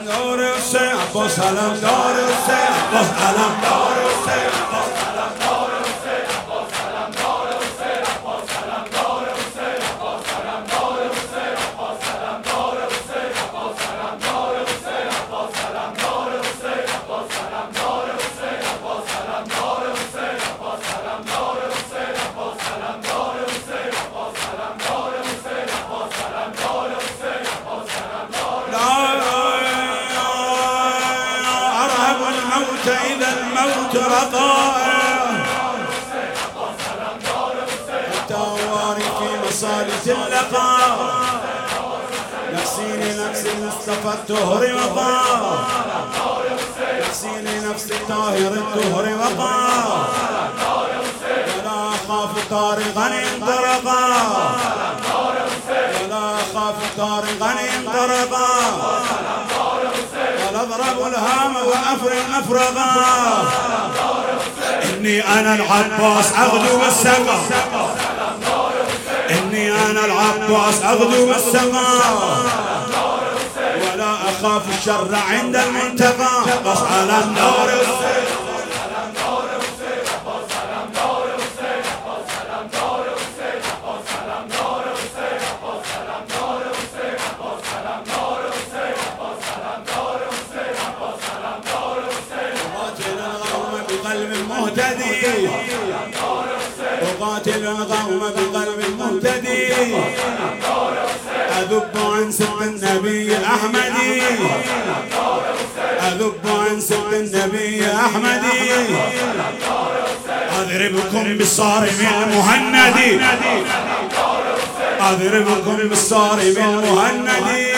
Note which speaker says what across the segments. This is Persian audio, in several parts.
Speaker 1: دار حسین عباس علم دار حسین عباس علم دار حسین عباس علم دار حسین عباس علم دار حسین عباس علم دار حسین عباس علم دار حسین عباس علم دار حسین عباس علم دار حسین عباس علم دار حسین عباس علم دار حسین عباس علم دار حسین عباس علم دار حسین عباس علم دار حسین عباس علم دار حسین عباس علم دار حسین عباس علم دار إذا الموت رقائع التواري في مصالة اللقاء نفسي لنفس المصطفى الطهر وقاء نفسي لنفس الطاهر الطهر وقاء ولا أخاف طارقا انطرقا ولا أخاف طارقا انطرقا اضرب الهام وافرغ افرغا اني انا العباس اغدو بالسقا اني انا العباس اغدو بالسقا ولا اخاف الشر عند المنتقى بس على النار أقاتل القوم بقلب مهتدي أذب عن سب النبي الأحمدي أذب عن سب النبي الأحمدي أضربكم بالصارم المهندي أضربكم بالصارم المهندي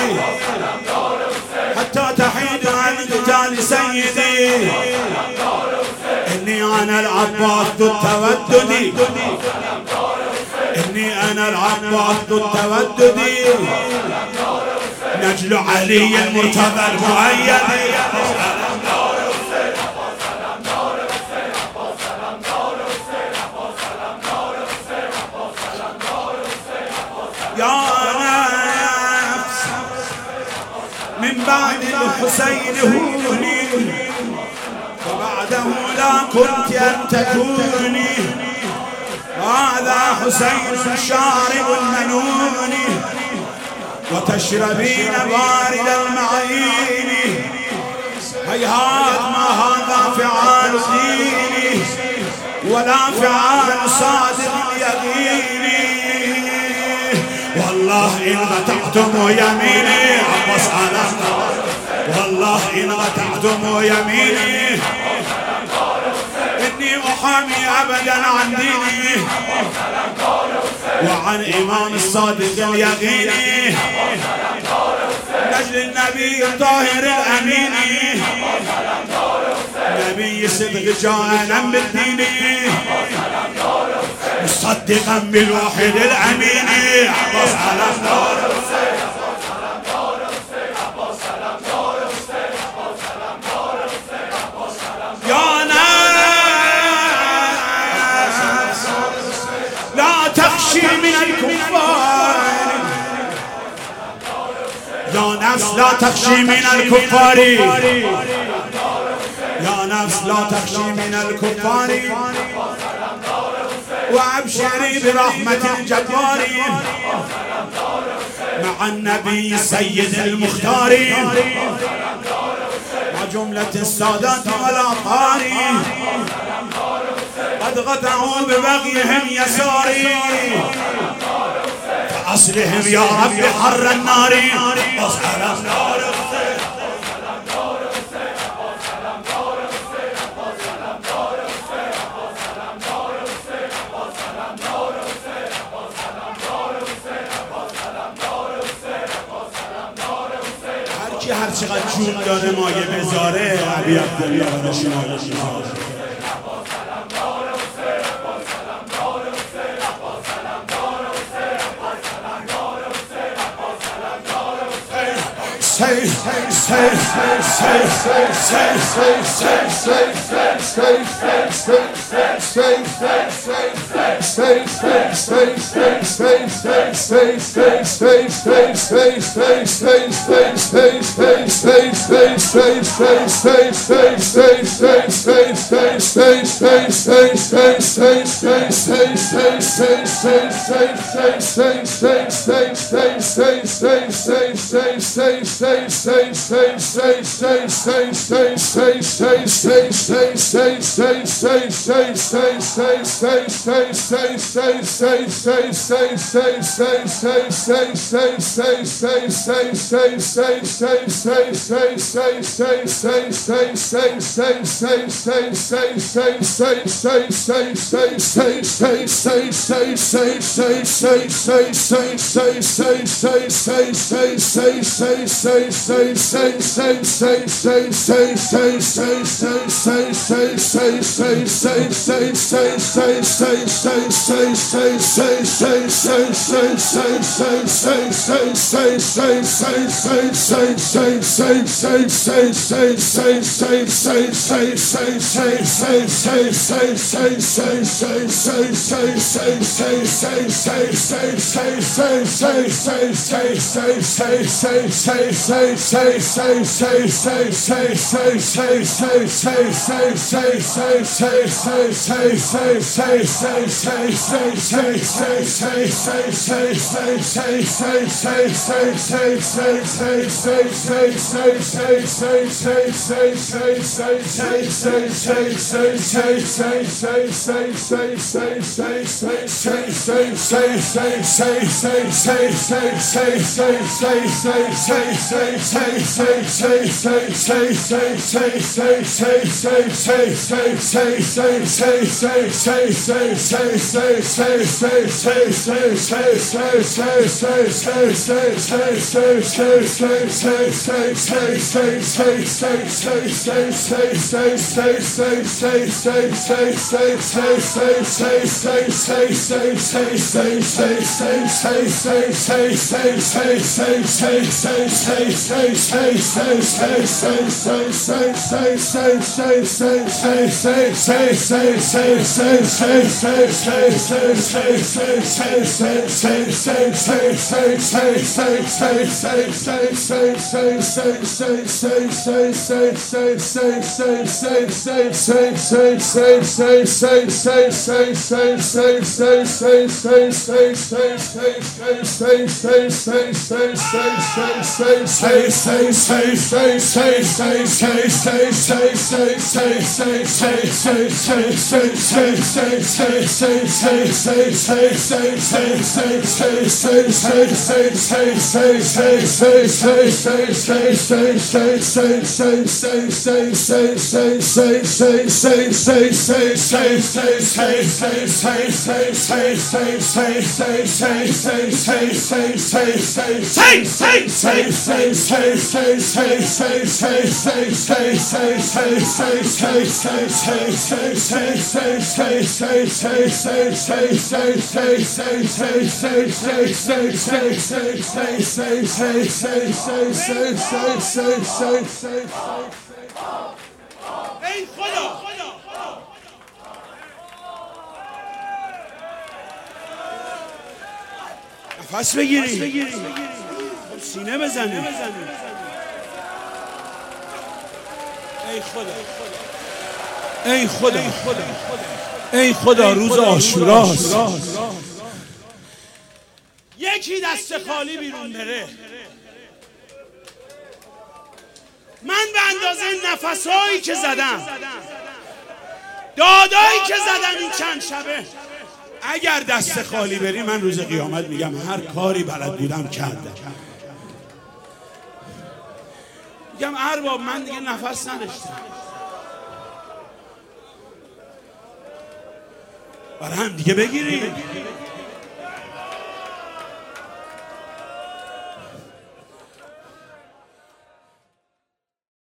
Speaker 1: حتى تحيد عن قتال سيدي إني أنا العباس ذو التودد إني أنا العباس ذو التودد نجل علي المرتضى المؤيد يا نفس من بعد الحسين هوني وبعده لا كنت أن تكوني هذا حسين شارب المنون وتشربين بارد المعين هيهات ما هذا فعال ديني ولا فعال صادق اليقين والله إن غتعتم يميني عباس علم والله إن غتعتم يميني إني أحامي أبدا عن ديني وعن إمام الصادق اليقين نجل النبي الطاهر الأمين نبي صدق جاءنا بالدين مصدقا بالوحيد الأمين عباس علم دار يا نفس لا تخشي من الكفار يا نفس لا تخشي من الكفار يا نفس لا تخشي من الكفار وابشري برحمة الجبار مع النبي السيد المختار جملة السادات والأطهار قد غدروا ببغيهم يساري فأصلهم يا رب حر النار أصحر النار هر چقدر جون داره مایه بذاره علی عبدالله و شمالش نفس بگیری سینه بزنی. ای خدا ای خدا ای خدا روز عاشوراست. یکی دست خالی بیرون بره. من به اندازه نفسایی که زدم، دادایی که زدم این چند شبه، اگر دست خالی بری من روز قیامت میگم هر کاری بلد بودم کردم. میگم ارباب من دیگه نفس نداشتم. برای هم دیگه بگیریم.